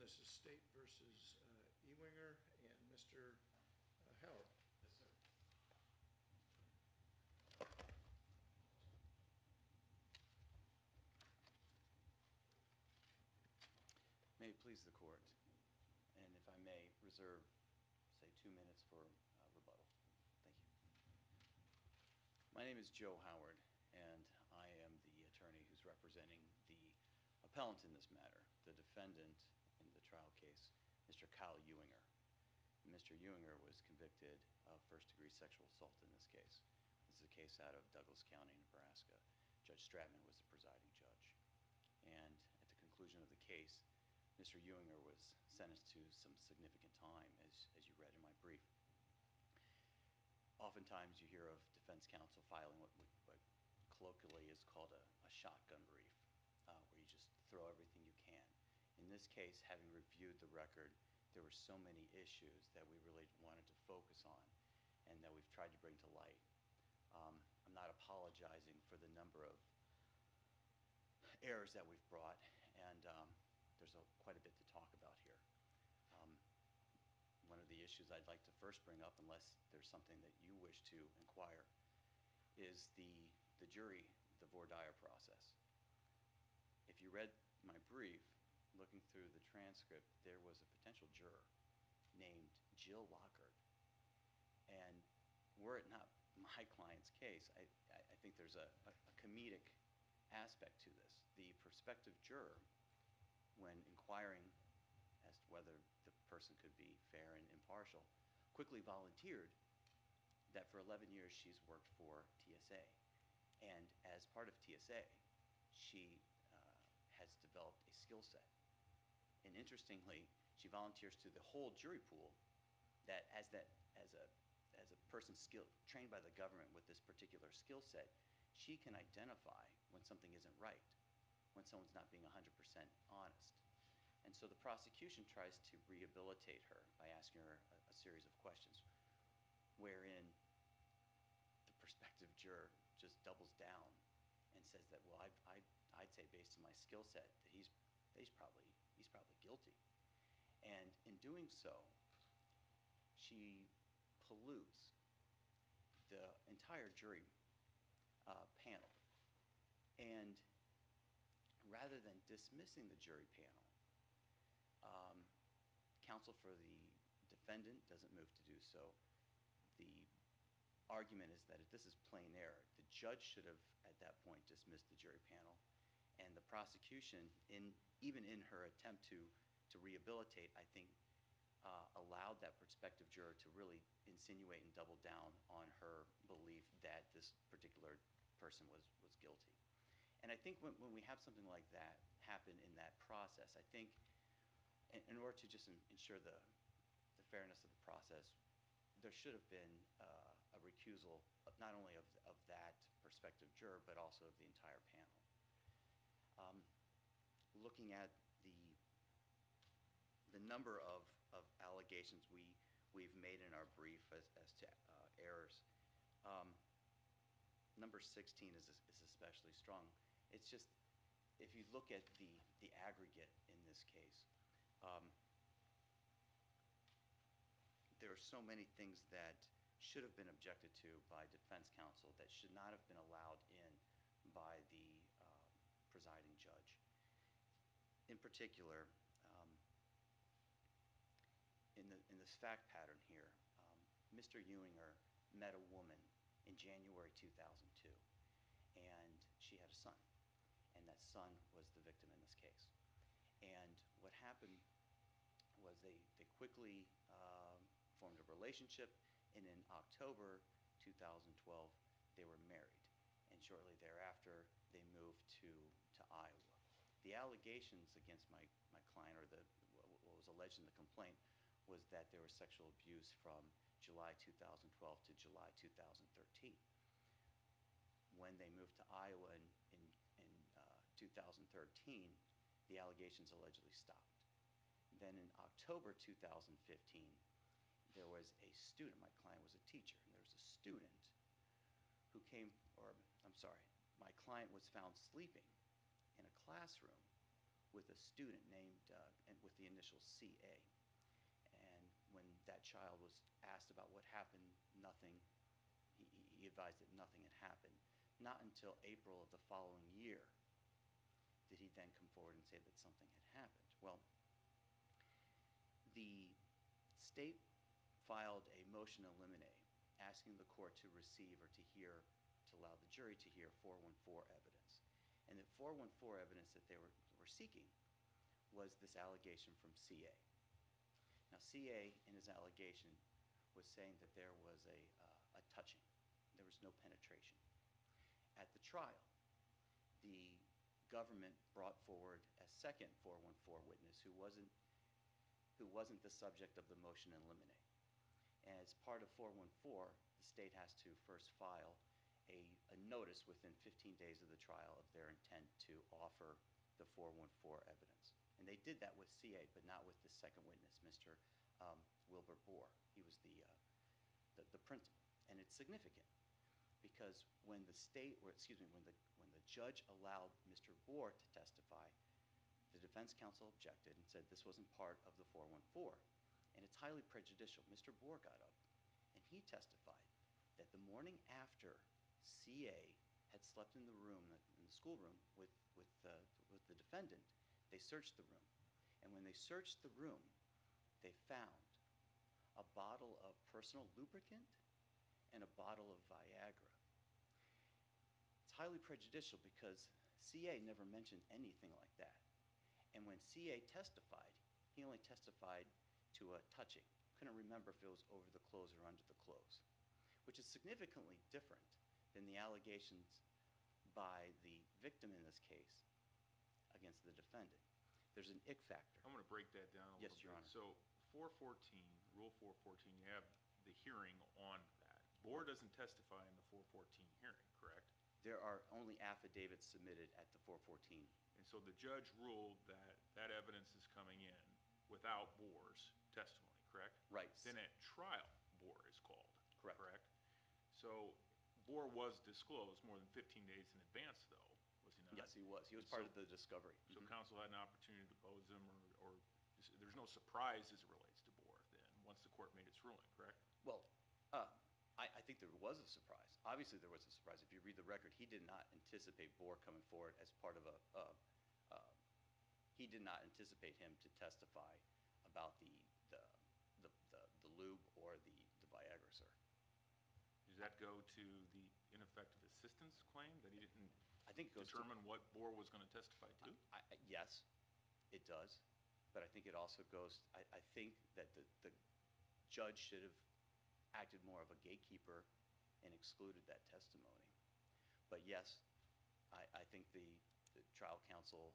This is State versus Ewinger and Mr. Howard. Yes, sir. May it please the court, and if I may reserve, say, 2 minutes for rebuttal. Thank you. My name is Joe Howard, and I am the attorney who's representing the appellant in this matter, the defendant in the trial case, Mr. Kyle Ewinger. Mr. Ewinger was convicted of first-degree sexual assault in this case. This is a case out of Douglas County, Nebraska. Judge Stratman was the presiding judge. And at the conclusion of the case, Mr. Ewinger was sentenced to some significant time, as you read in my brief. Oftentimes you hear of defense counsel filing what colloquially is called a shotgun brief, where you just throw everything you can. In this case, having reviewed the record, there were so many issues that we really wanted to focus on and that we've tried to bring to light. I'm not apologizing for the number of errors that we've brought, and there's quite a bit to talk about here. One of the issues I'd like to first bring up, unless there's something that you wish to inquire, is the jury, the voir dire process. If you read my brief, looking through the transcript, there was a potential juror named Jill Lockhart. And were it not my client's case, I think there's a comedic aspect to this. The prospective juror, when inquiring as to whether the person could be fair and impartial, quickly volunteered that for 11 years she's worked for TSA. And as part of TSA, she has developed a skill set. And interestingly, she volunteers to the whole jury pool that as a person trained by the government with this particular skill set, she can identify when something isn't right, when someone's not being 100% honest. And so the prosecution tries to rehabilitate her by asking her a series of questions, wherein the prospective juror just doubles down and says that, well, I'd say based on my skill set that he's probably guilty. And in doing so, she pollutes the entire jury panel. And rather than dismissing the jury panel, counsel for the defendant doesn't move to do so. The argument is that if this is plain error, the judge should have at that point dismissed the jury panel, and the prosecution, even in her attempt to rehabilitate, I think, allowed that prospective juror to really insinuate and double down on her belief that this particular person was guilty. And I think when we have something like that happen in that process, I think in order to just ensure the fairness of the process, there should have been a recusal of not only of that prospective juror, but also of the entire panel. Looking at the number of allegations we've made in our brief as to errors, number 16 is especially strong. It's just, if you look at the aggregate in this case, there are so many things that should have been objected to by defense counsel that should not have been allowed in by the presiding judge. In particular, in this fact pattern here, Mr. Ewinger met a woman in January 2002, and she had a son, and that son was the victim in this case. And what happened was they quickly formed a relationship, and in October 2012, they were married. And shortly thereafter, they moved to Iowa. The allegations against my client, or what was alleged in the complaint, was that there was sexual abuse from July 2012 to July 2013. When they moved to Iowa in 2013, the allegations allegedly stopped. Then in October 2015, there was a student, my client was a teacher, and there was a student who my client was found sleeping in a classroom with a student named, and with the initial CA. And when that child was asked about what happened, nothing, he advised that nothing had happened. Not until April of the following year did he then come forward and say that something had happened. Well, the state filed a motion to eliminate, asking the court to receive or to hear, to allow the jury to hear 414 evidence. And the 414 evidence that they were seeking was this allegation from CA. Now, CA, in his allegation, was saying that there was a touching. There was no penetration. At the trial, the government brought forward a second 414 witness who wasn't the subject of the motion to eliminate. As part of 414, the state has to first file a notice within 15 days of the trial of their intent to offer the 414 evidence. And they did that with CA, but not with the second witness, Mr. Wilbert Bohr. He was the principal. And it's significant because when the judge allowed Mr. Bohr to testify, the defense counsel objected and said this wasn't part of the 414. And it's highly prejudicial. Mr. Bohr got up and he testified that the morning after CA had slept in the room, in the schoolroom with the defendant, they searched the room. And when they searched the room, they found a bottle of personal lubricant and a bottle of Viagra. It's highly prejudicial because CA never mentioned anything like that. And when CA testified, he only testified to a touching. Couldn't remember if it was over the clothes or under the clothes, which is significantly different than the allegations by the victim in this case against the defendant. There's an ick factor. I'm going to break that down a little bit. Yes, Your Honor. So 414, Rule 414, you have the hearing on that. Bohr doesn't testify in the 414 hearing, correct? There are only affidavits submitted at the 414. And so the judge ruled that that evidence is coming in without Bohr's testimony, correct? Right. Then at trial, Bohr is called, Correct. So Bohr was disclosed more than 15 days in advance, though, was he not? Yes, he was. He was And part so- of the discovery. So Mhm. counsel had an opportunity to depose him, or there's no surprise as it relates to Bohr then, once the court made its ruling, correct? Well, I think there was a surprise. Obviously, there was a surprise. If you read the record, he did not anticipate Bohr coming forward as part of he did not anticipate him to testify about the lube or the Viagra, sir. Does that go to the ineffective assistance claim, that he didn't I think it goes determine what Bohr was going to testify to? Yes, it does. But I think it also goes, I think that the judge should have acted more of a gatekeeper and excluded that testimony. But yes, I think the trial counsel,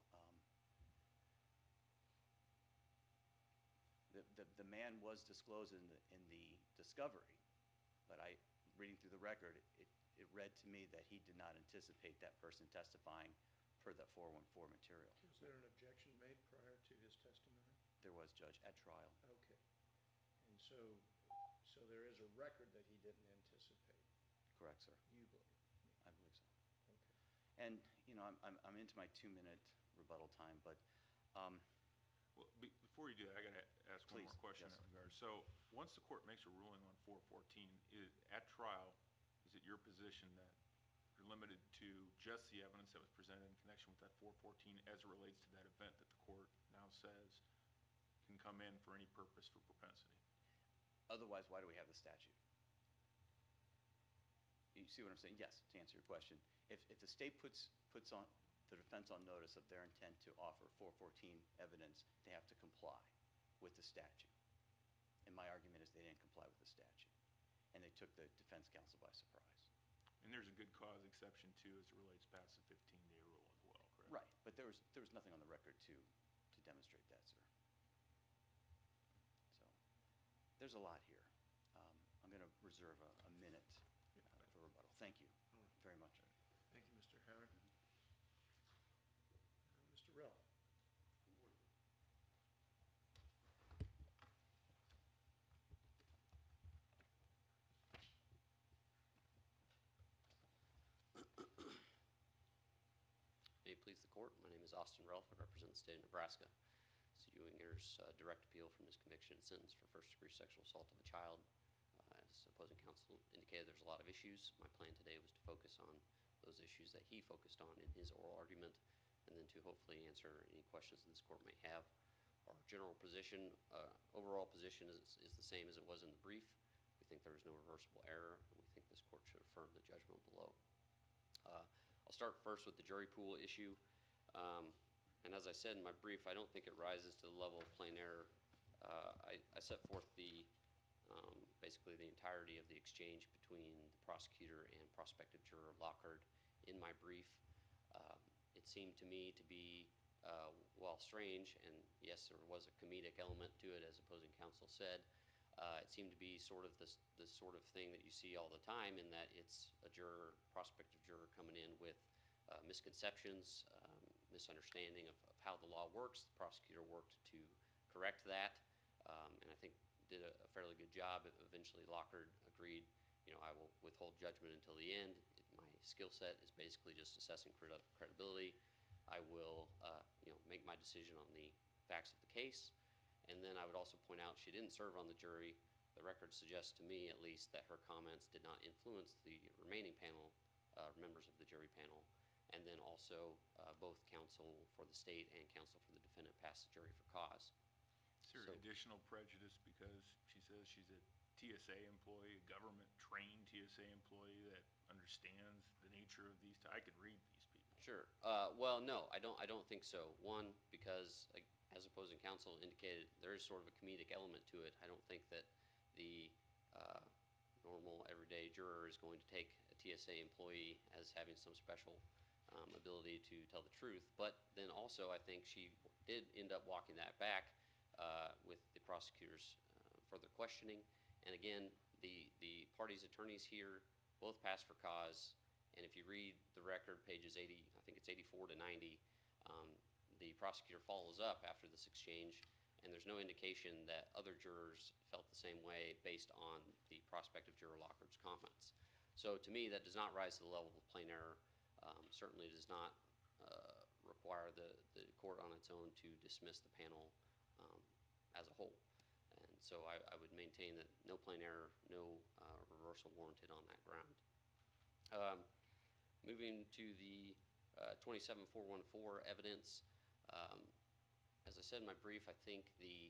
the man was disclosed in the discovery, but reading through the record, it read to me that he did not anticipate that person testifying per that 414 material. Was there an objection made prior to his testimony? There was, Judge, at trial. Okay. And so there is a record that he didn't anticipate, Correct, sir. you believe? I believe so. Okay. And, I'm into my 2-minute rebuttal time, but Well, before you do that, I got to ask one Please, more question yes. in that regard. So once the court makes a ruling on 414, at trial, is it your position that you're limited to just the evidence that was presented in connection with that 414 as it relates to that event that the court now says can come in for any purpose for propensity? otherwise, why do we have the statute? You see what I'm saying? Yes, to answer your question. If the state puts on the defense on notice of their intent to offer 414 evidence, they have to comply with the statute. And my argument is they didn't comply with the statute. And they took the defense counsel by surprise. And there's a good cause exception, too, as it relates past the 15-day rule as well, correct? Right, but there was nothing on the record to demonstrate that, sir. So there's a lot here. I'm going to reserve a minute for rebuttal. Thank you very much. Thank you, Mr. Howard. Mr. Rill. May it please the court. My name is Austin Relf. I represent the state of Nebraska. Mr. Ewinger's direct appeal from his conviction and sentence for first-degree sexual assault of a child. As opposing counsel indicated, there's a lot of issues. My plan today was to focus on those issues that he focused on in his oral argument, and then to hopefully answer any questions that this court may have. Our general position, overall position is the same as it was in the brief. We think there is no reversible error, and we think this court should affirm the judgment below. I'll start first with the jury pool issue. And as I said in my brief, I don't think it rises to the level of plain error. I set forth basically the entirety of the exchange between the prosecutor and prospective juror Lockhart in my brief. It seemed to me to be, while strange, and yes, there was a comedic element to it, as opposing counsel said, it seemed to be sort of the sort of thing that you see all the time, in that it's a prospective juror coming in with misconceptions, misunderstanding of how the law works. The prosecutor worked to correct that, and I think did a fairly good job. Eventually, Lockhart agreed, I will withhold judgment until the end. My skill set is basically just assessing credibility. I will, make my decision on the facts of the case. And then I would also point out she didn't serve on the jury. The record suggests to me, at least, that her comments did not influence the remaining panel, members of the jury panel. And then also, both counsel for the state and counsel for the defendant passed the jury for cause. Is there additional prejudice because she says she's a TSA employee, a government-trained TSA employee that understands the nature of these? I could read these people. Sure. Well, no, I don't think so. One, because as opposing counsel indicated, there is sort of a comedic element to it. I don't think that the normal, everyday juror is going to take a TSA employee as having some special ability to tell the truth. But then also, I think she did end up walking that back with the prosecutor's further questioning. And again, the party's attorneys here both passed for cause. And if you read the record, pages 80, I think it's 84 to 90, the prosecutor follows up after this exchange, and there's no indication that other jurors felt the same way based on the prospective juror Lockhart's comments. So to me, that does not rise to the level of plain error. Certainly does not require the court on its own to dismiss the panel as a whole. And so I would maintain that no plain error, no reversal warranted on that ground. Moving to the 27414 evidence, as I said in my brief, I think the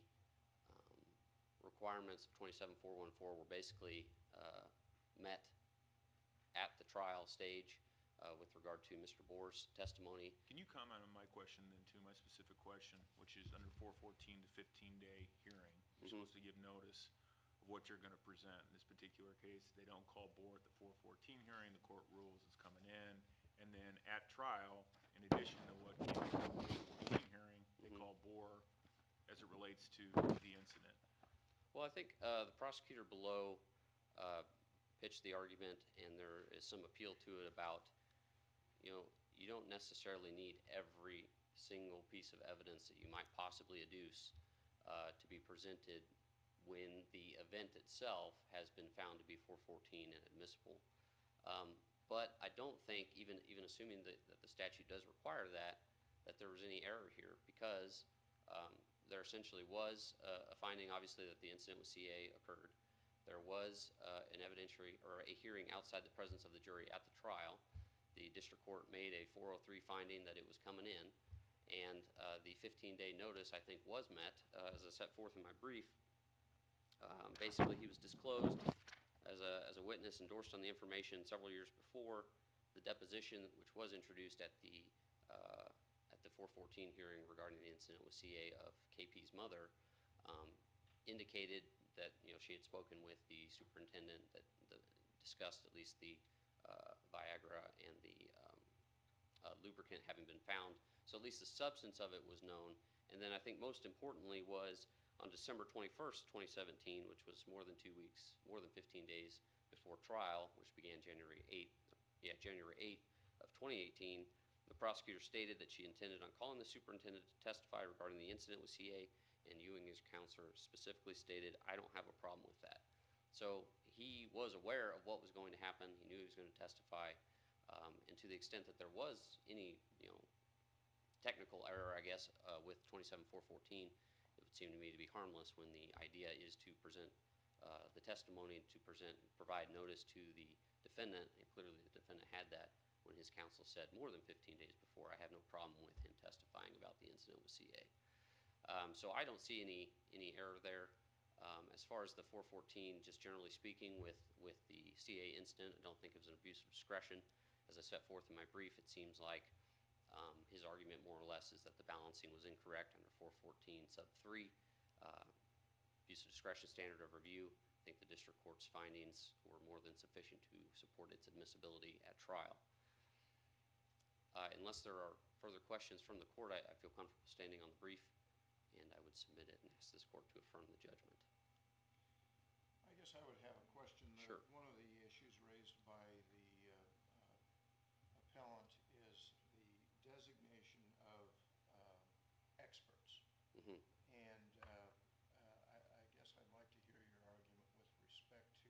requirements of 27414 were basically met at the trial stage with regard to Mr. Bohr's testimony. Can you comment on my question then too, my specific question, which is under 414 to 15-day hearing, you're supposed to give notice of what you're going to present. In this particular case, they don't call Bohr at the 414 hearing, the court rules it's coming in, and then at trial, in addition to what came in the 414 hearing, they call Bohr as it relates to the incident. Well, I think the prosecutor below pitched the argument, and there is some appeal to it about, you don't necessarily need every single piece of evidence that you might possibly adduce to be presented when the event itself has been found to be 414 and admissible. But I don't think, even assuming that the statute does require that there was any error here, because there essentially was a finding, obviously, that the incident with CA occurred. There was an evidentiary or a hearing outside the presence of the jury at the trial. The district court made a 403 finding that it was coming in, and the 15-day notice, I think, was met. As I set forth in my brief, basically he was disclosed as a witness, endorsed on the information several years before. The deposition, which was introduced at the 414 hearing regarding the incident with CA of KP's mother, indicated that she had spoken with the superintendent, that discussed at least the Viagra and the lubricant having been found. So at least the substance of it was known. And then I think most importantly was on December 21st, 2017, which was more than 2 weeks, more than 15 days before trial, which began January 8th of 2018, the prosecutor stated that she intended on calling the superintendent to testify regarding the incident with CA, and Ewing, his counselor, specifically stated, "I don't have a problem with that." So he was aware of what was going to happen. He knew he was going to testify, and to the extent that there was any, technical error, I guess, with 27414, it would seem to me to be harmless when the idea is to present the testimony, to provide notice to the defendant, and clearly the defendant had that when his counsel said more than 15 days before, I have no problem with him testifying about the incident with CA. So I don't see any error there. As far as the 414, just generally speaking, with the CA incident, I don't think it was an abuse of discretion. As I set forth in my brief, it seems like his argument more or less is that the balancing was incorrect under 414 sub 3. Abuse of discretion standard of review. I think the district court's findings were more than sufficient to support its admissibility at trial. Unless there are further questions from the court, I feel comfortable standing on the brief, and I would submit it and ask this court to affirm the judgment. I guess I would have a question. Sure. One of the issues raised by the appellant is the designation of experts. Mm-hmm. And I guess I'd like to hear your argument with respect to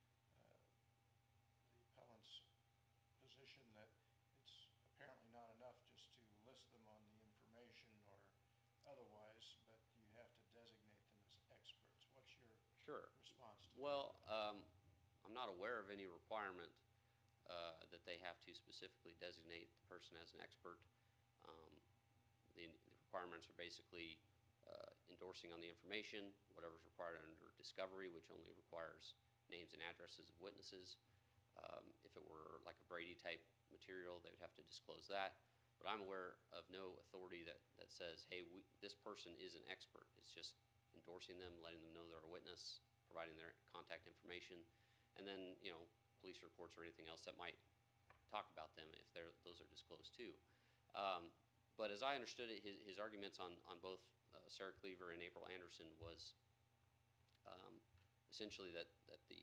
the appellant's position that it's apparently not enough just to list them on the information or otherwise, but you have to designate them as experts. What's your response to that? Well, I'm not aware of any requirement that they have to specifically designate the person as an expert. The requirements are basically endorsing on the information, whatever's required under discovery, which only requires names and addresses of witnesses. If it were like a Brady type material, they would have to disclose that. But I'm aware of no authority that says, hey, this person is an expert. It's just endorsing them, letting them know they're a witness, providing their contact information, and then, police reports or anything else that might talk about them if those are disclosed too. But as I understood it, his arguments on both Sarah Cleaver and April Anderson was essentially that the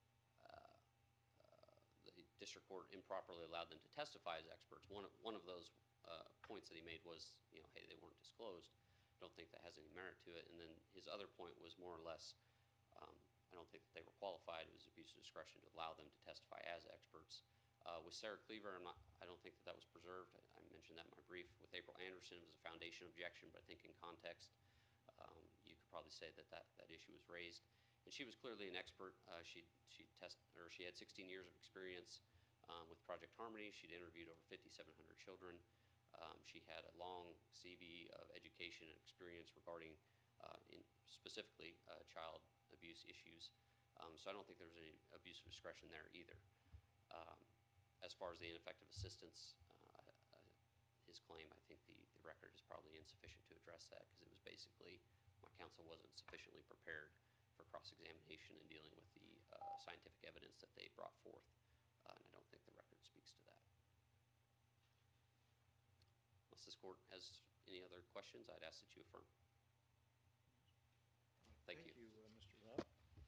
district court improperly allowed them to testify as experts. One of those points that he made was, hey, they weren't disclosed. I don't think that has any merit to it. And then his other point was more or less, I don't think that they were qualified. It was abuse of discretion to allow them to testify as experts. With Sarah Cleaver, I don't think that was preserved. I mentioned that in my brief. With April Anderson, it was a foundation objection, but I think in context, you could probably say that issue was raised. And she was clearly an expert. She had 16 years of experience with Project Harmony. She'd interviewed over 5,700 children. She had a long CV of education and experience regarding, specifically, child abuse issues. So I don't think there was any abuse of discretion there either. As far as the ineffective assistance, his claim, I think the record is probably insufficient to address that because it was basically my counsel wasn't sufficiently prepared for cross-examination and dealing with the scientific evidence that they brought forth. And I don't think the record speaks to that. Unless this court has any other questions, I'd ask that you affirm. Thank you. Thank you, Mr. Wall.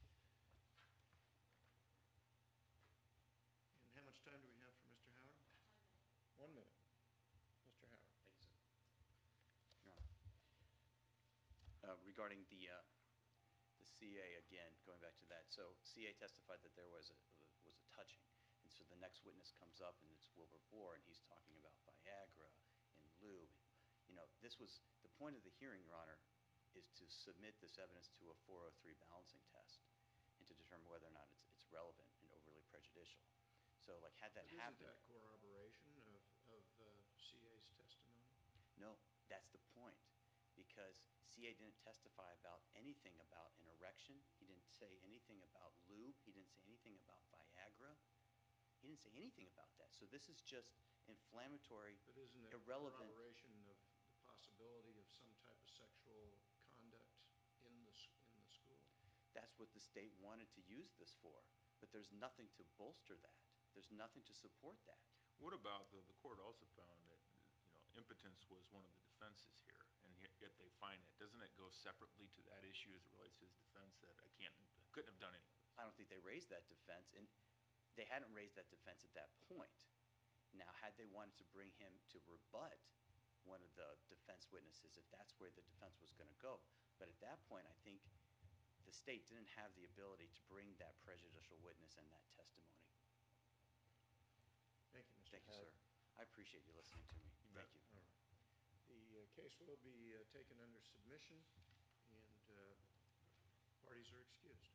And how much time do we have for Mr. Howard? 1 minute. Mr. Howard. Thank you, sir. Your Honor. Regarding the CA again, going back to that. So CA testified that there was a touching, and so the next witness comes up and it's Wilbur Bohr, and he's talking about Viagra and lube. This was the point of the hearing, Your Honor, is to submit this evidence to a 403 balancing test and to determine whether or not it's relevant and overly prejudicial. So, had that happened. Isn't that corroboration of CA's testimony? No, that's the point. Because CA didn't testify about anything about an erection. He didn't say anything about lube. He didn't say anything about Viagra. He didn't say anything about that. So this is just inflammatory, But isn't it irrelevant. corroboration of the possibility of some type of sexual conduct in the school? That's what the state wanted to use this for. But there's nothing to bolster that. There's nothing to support that. What about, the court also found that, impotence was one of the defenses here, and yet they find it. Doesn't it go separately to that issue as it relates to his defense that I couldn't have done any of this? I don't think they raised that defense, and they hadn't raised that defense at that point. Now, had they wanted to bring him to rebut one of the defense witnesses, if that's where the defense was going to go, but at that point, I think the state didn't have the ability to bring that prejudicial witness and that testimony. Thank you, Mr. Thank you, Howard. sir. I appreciate you listening to me. You bet. Thank you. All right. The case will be taken under submission, and parties are excused.